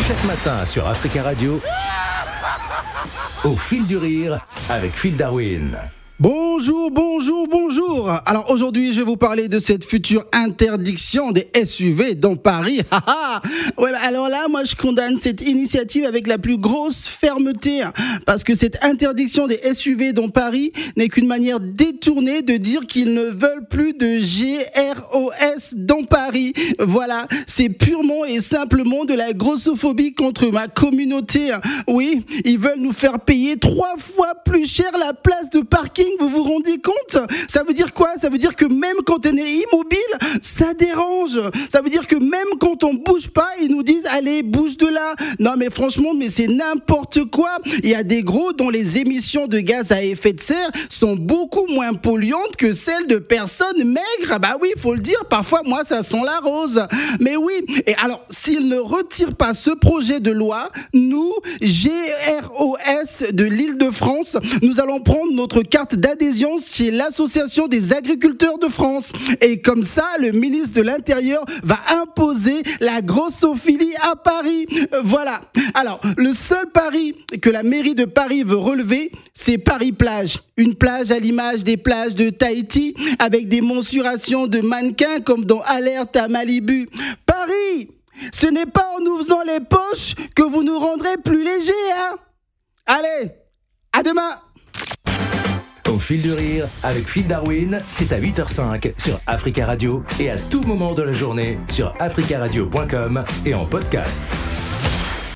Chaque matin sur Africa Radio, au fil du rire avec Phil Darwin. Bonjour. Alors aujourd'hui, je vais vous parler de cette future interdiction des SUV dans Paris. Ouais, alors là, moi, je condamne cette initiative avec la plus grosse fermeté, parce que cette interdiction des SUV dans Paris n'est qu'une manière détournée de dire qu'ils ne veulent plus de GROS dans Paris. Voilà, c'est purement et simplement de la grossophobie contre ma communauté. Oui, ils veulent nous faire payer 3 fois plus cher la place de parking. Vous vous rendez compte? Ça veut dire quoi? Ça veut dire que même quand on est immobile, ça dérange. Ça veut dire que même quand on bouge pas, ils nous disent allez, bouge de là. Non mais franchement, mais c'est n'importe quoi. Il y a des gros dont les émissions de gaz à effet de serre sont beaucoup moins polluantes que celles de personnes maigres. Bah oui, faut le dire, parfois moi ça sent la rose. Mais oui, et alors s'ils ne retirent pas ce projet de loi, nous, GROS de l'Île-de-France, nous allons prendre notre carte d'adhésion chez l'Association des agriculteurs de France. Et comme ça, le ministre de l'Intérieur va imposer la grossophilie à Paris. Voilà. Alors, le seul pari que la mairie de Paris veut relever, c'est Paris-Plage. Une plage à l'image des plages de Tahiti, avec des mensurations de mannequins comme dans Alerte à Malibu. Paris, ce n'est pas en nous faisant les poches que vous nous rendrez plus légers, hein? Allez, à demain! Au fil du rire avec Phil Darwin, c'est à 8h05 sur Africa Radio et à tout moment de la journée sur africaradio.com et en podcast.